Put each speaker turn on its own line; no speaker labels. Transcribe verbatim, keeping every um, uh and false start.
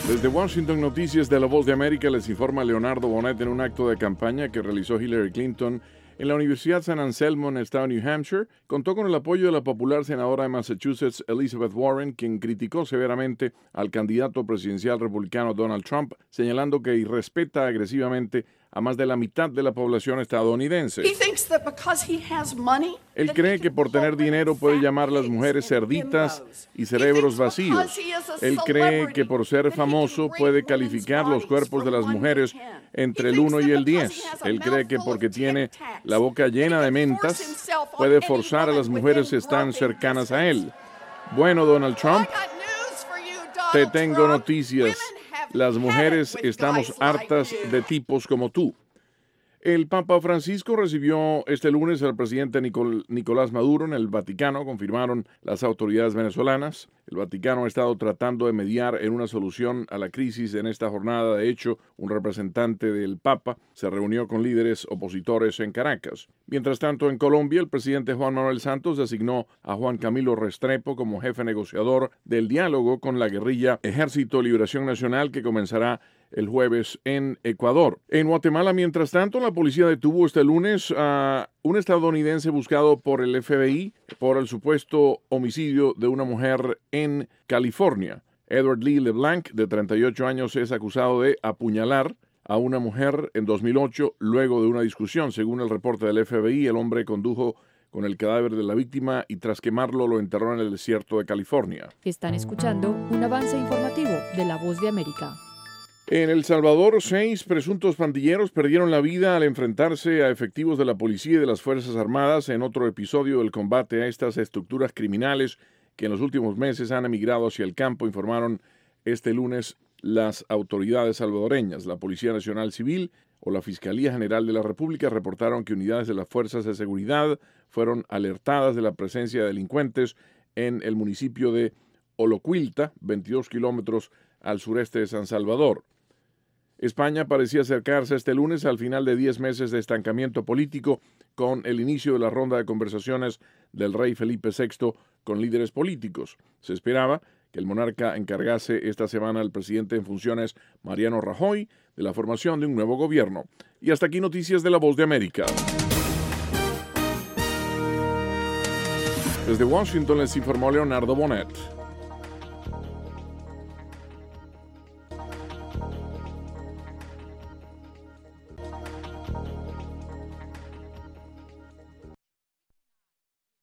Desde Washington, Noticias de La Voz de América, les informa Leonardo Bonet en un acto de campaña que realizó Hillary Clinton en la Universidad San Anselmo en el estado de New Hampshire. Contó con el apoyo de la popular senadora de Massachusetts, Elizabeth Warren, quien criticó severamente al candidato presidencial republicano Donald Trump, señalando que irrespeta agresivamente a más de la mitad de la población estadounidense. Él cree que por tener dinero puede llamar a las mujeres cerditas y cerebros vacíos. Él cree que por ser famoso puede calificar los cuerpos de las mujeres entre el uno y el diez. Él cree que porque tiene la boca llena de mentas puede forzar a las mujeres que están cercanas a él. Bueno, Donald Trump, te tengo noticias. Las mujeres estamos hartas de tipos como tú. El Papa Francisco recibió este lunes al presidente Nicol- Nicolás Maduro en el Vaticano, confirmaron las autoridades venezolanas. El Vaticano ha estado tratando de mediar en una solución a la crisis en esta jornada. De hecho, un representante del Papa se reunió con líderes opositores en Caracas. Mientras tanto, en Colombia, el presidente Juan Manuel Santos designó a Juan Camilo Restrepo como jefe negociador del diálogo con la guerrilla Ejército de Liberación Nacional, que comenzará el jueves en Ecuador. En Guatemala, mientras tanto, la policía detuvo este lunes a un estadounidense buscado por el F B I por el supuesto homicidio de una mujer en California. Edward Lee LeBlanc, de treinta y ocho años, es acusado de apuñalar a una mujer en dos mil ocho luego de una discusión. Según el reporte del F B I, el hombre condujo con el cadáver de la víctima y tras quemarlo lo enterró en el desierto de California.
Están escuchando un avance informativo de La Voz de América.
En El Salvador, seis presuntos pandilleros perdieron la vida al enfrentarse a efectivos de la policía y de las Fuerzas Armadas en otro episodio del combate a estas estructuras criminales que en los últimos meses han emigrado hacia el campo, informaron este lunes las autoridades salvadoreñas. La Policía Nacional Civil o la Fiscalía General de la República reportaron que unidades de las fuerzas de seguridad fueron alertadas de la presencia de delincuentes en el municipio de Olocuilta, veintidós kilómetros al sureste de San Salvador. España parecía acercarse este lunes al final de diez meses de estancamiento político con el inicio de la ronda de conversaciones del rey Felipe sexto con líderes políticos. Se esperaba que el monarca encargase esta semana al presidente en funciones, Mariano Rajoy, de la formación de un nuevo gobierno. Y hasta aquí noticias de La Voz de América. Desde Washington les informó Leonardo Bonet.